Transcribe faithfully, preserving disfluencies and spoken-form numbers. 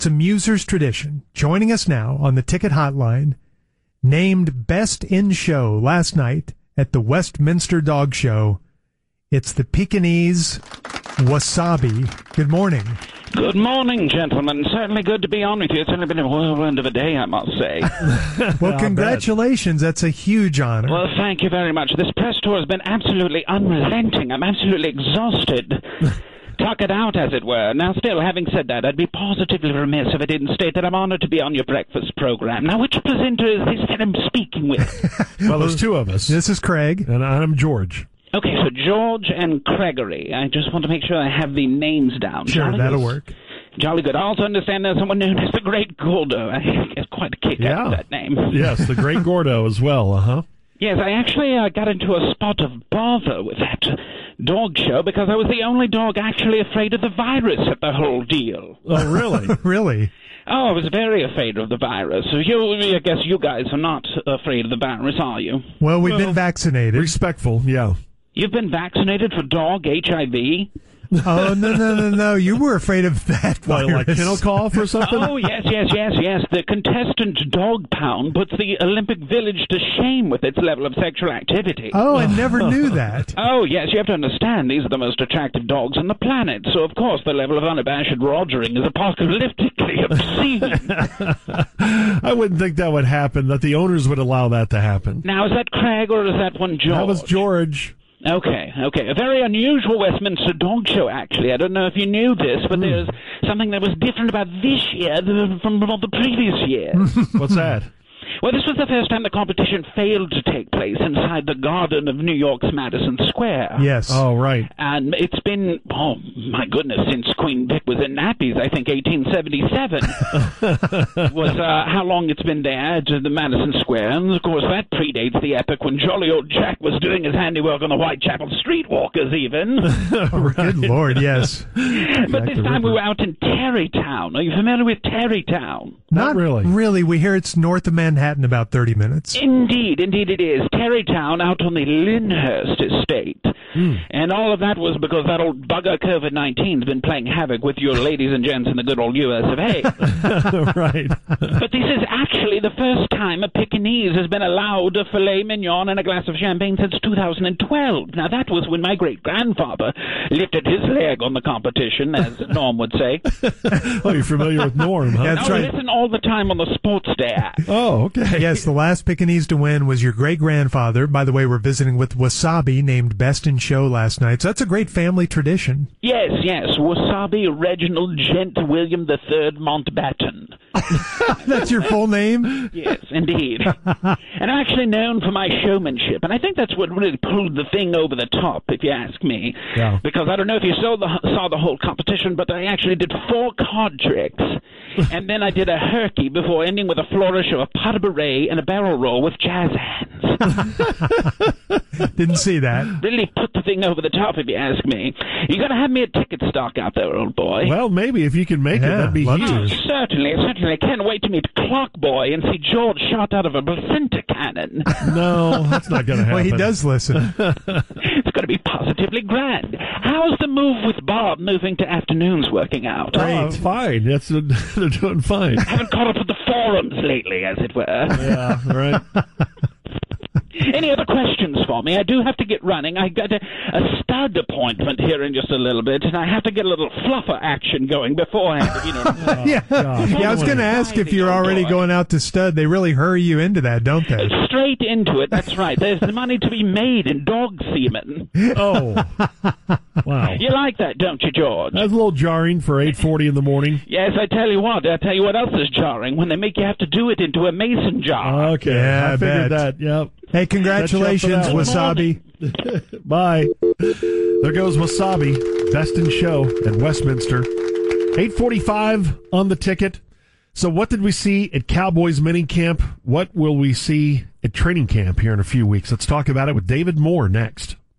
It's a Musers tradition. Joining us now on the ticket hotline, named Best in Show last night at the Westminster Dog Show, it's the Pekingese Wasabi. Good morning. Good morning, gentlemen. Certainly good to be on with you. It's only been a whirlwind of a day, I must say. Well, congratulations. That's a huge honor. Well, thank you very much. This press tour has been absolutely unrelenting. I'm absolutely exhausted. Tuck it out, as it were. Now, still, having said that, I'd be positively remiss if I didn't state that I'm honored to be on your breakfast program. Now, which presenter is this that I'm speaking with? Well, there's two of us. This is Craig. And I'm George. Okay, so George and Gregory. I just want to make sure I have the names down. Sure, Jolly that'll good. work. Jolly good. I also understand there's someone known as the Great Gordo. I get quite a kick Yeah. out of that name. Yes, the Great Gordo as well, uh-huh. Yes, I actually uh, got into a spot of bother with that dog show because I was the only dog actually afraid of the virus at the whole deal. Oh, really? Really? Oh, I was very afraid of the virus. So you, I guess you guys are not afraid of the virus, are you? Well, we've Well, been vaccinated. Respectful, yeah. You've been vaccinated for dog H I V? Oh, no, no, no, no. You were afraid of that What, virus. like kennel cough or something? Oh, yes, yes, yes, yes. The contestant dog pound puts the Olympic Village to shame with its level of sexual activity. Oh, I never knew that. Oh, yes, you have to understand, these are the most attractive dogs on the planet, so of course the level of unabashed rogering is apocalyptically obscene. I wouldn't think that would happen, that the owners would allow that to happen. Now, is that Craig or is that one George? That was George. Okay, okay. A very unusual Westminster dog show, actually. I don't know if you knew this, but Mm. there's something that was different about this year than from the previous year. What's that? Well, this was the first time the competition failed to take place inside the garden of New York's Madison Square. Yes. Oh, right. And it's been, oh, my goodness, since Queen Vic was in nappies, I think eighteen seventy-seven was uh, how long it's been there to the Madison Square. And, of course, that predates the epoch when jolly old Jack was doing his handiwork on the Whitechapel Streetwalkers, even. Oh, good Lord, yes. But this time we were out in Terrytown. Are you familiar with Terrytown? Not really. Really. We hear it's north of Manhattan about thirty minutes. Indeed, indeed it is. Terrytown out on the Lyndhurst estate. Mm. And all of that was because that old bugger COVID nineteen has been playing havoc with your ladies and gents in the good old U S of A. Right. But this is actually the first time a Pekingese has been allowed a filet mignon and a glass of champagne since two thousand twelve. Now, that was when my great-grandfather lifted his leg on the competition, as Norm would say. Oh, you're familiar with Norm, huh? That's now, right. listen all the time on the Sports Day Act. Oh, okay. Yes, the last Pekingese to win was your great-grandfather. By the way, we're visiting with Wasabi, named Best in Show last night. So that's a great family tradition. Yes, yes, Wasabi Reginald Gent William the Third Mountbatten. That's your full name? Yes, indeed. And I'm actually known for my showmanship, and I think that's what really pulled the thing over the top, if you ask me. Yeah. Because I don't know if you saw the saw the whole competition, but I actually did four card tricks, and then I did a herky before ending with a flourish of a pot of beret and a barrel roll with jazz hands. Didn't see that. Really put the thing over the top, if you ask me. You got to have me a ticket stock out there, old boy. Well, maybe if you can make it, Yeah, that'd be love huge. to. Oh, certainly, certainly. I can't wait to meet Clockboy and see George shot out of a placenta cannon. No, that's not going to happen. Well, he does listen. It's going to be positively grand. How's the move with Bob moving to afternoons working out? Oh, fine. That's they're doing fine. Haven't caught up with the forums lately, as it were. Yeah, right. Any other questions for me? I do have to get running. I got a, a stud appointment here in just a little bit, and I have to get a little fluffer action going beforehand. You know. yeah. gosh. yeah, I was going to ask if you're already going out to stud. They really hurry you into that, don't they? Straight into it. That's right. There's the money to be made in dog semen. Oh, wow. You like that, don't you, George? That's a little jarring for eight forty in the morning. Yes, I tell you what. I tell you what else is jarring when they make you have to do it into a mason jar. Okay, Yeah, I I figured bet. that. Yep. Hey, congratulations, Set you up for that Wasabi. Bye. There goes Wasabi, Best in Show at Westminster. eight forty-five on the ticket. So what did we see at Cowboys mini camp? What will we see at training camp here in a few weeks? Let's talk about it with David Moore next.